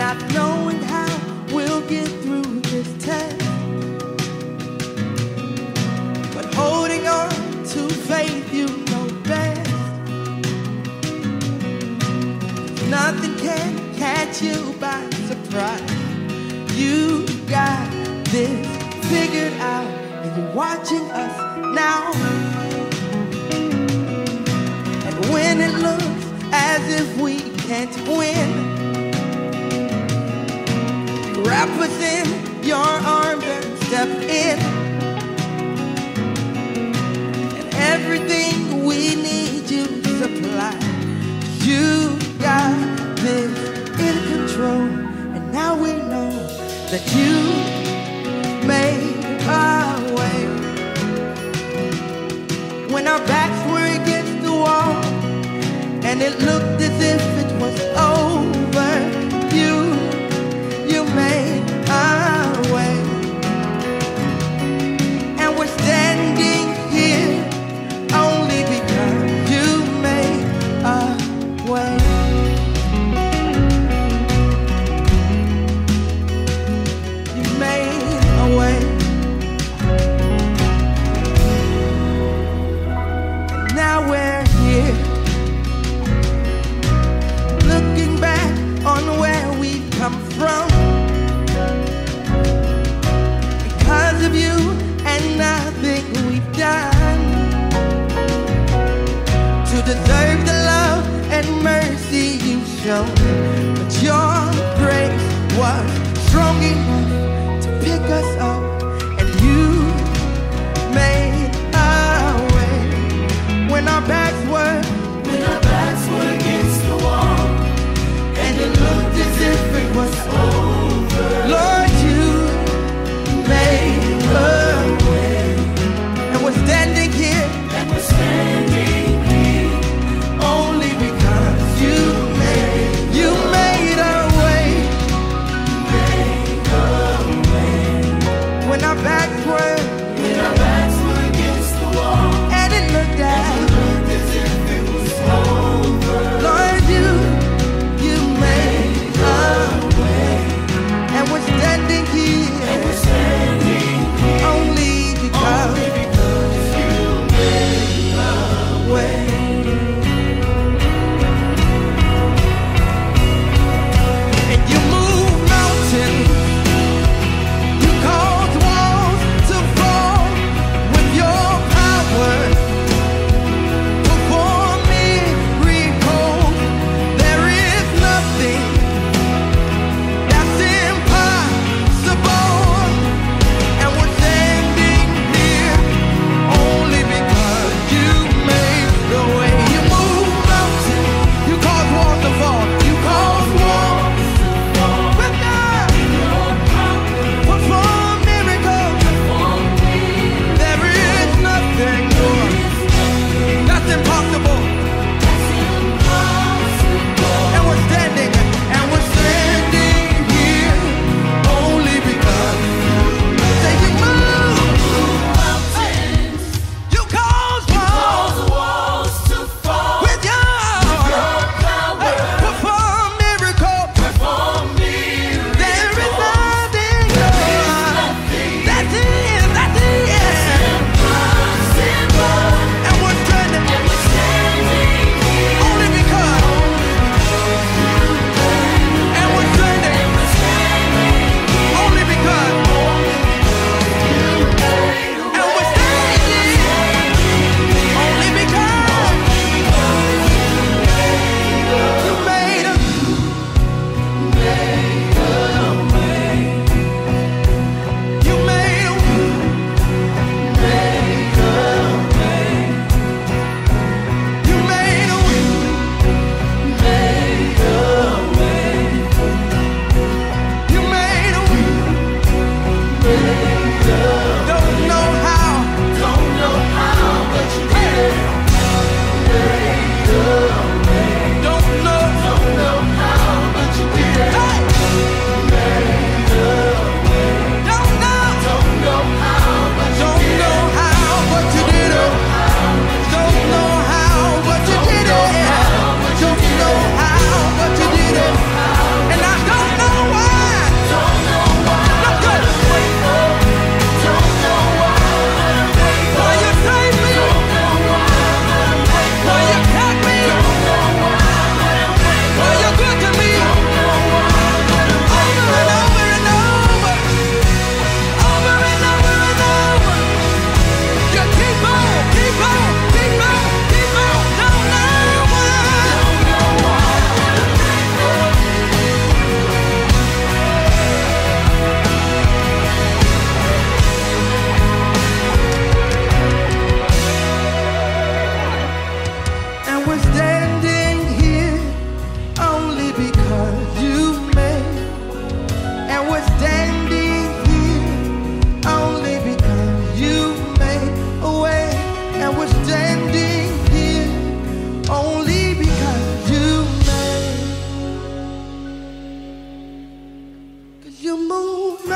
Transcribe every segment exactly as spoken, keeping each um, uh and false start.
not knowing how we'll get through this test, but holding on to faith, you know best. Nothing can catch you by surprise. You got this figured out, and you're watching us now. And when it looks as if we can't win, wrap us in your arms and step in. And everything we need you supply. You got this in control. And now we know that you made our way. When our backs were against the wall and it looked as if it was over, you You made our way. And we're standing here only because you made a way. You made a way. And now we're here, looking back on where we've come from. Because of you and nothing we've done to deserve the love and mercy you've shown, but your grace was strong enough to pick us up, and you made our way. When our backs were When our backs were against the wall and it looked as if it was over, Lord, you made a way. And we're standing here and we're standing here only because you made, you made a way. made a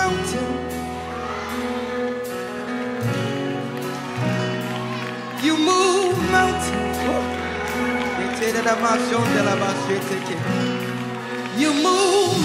mountains. You move mountains. You move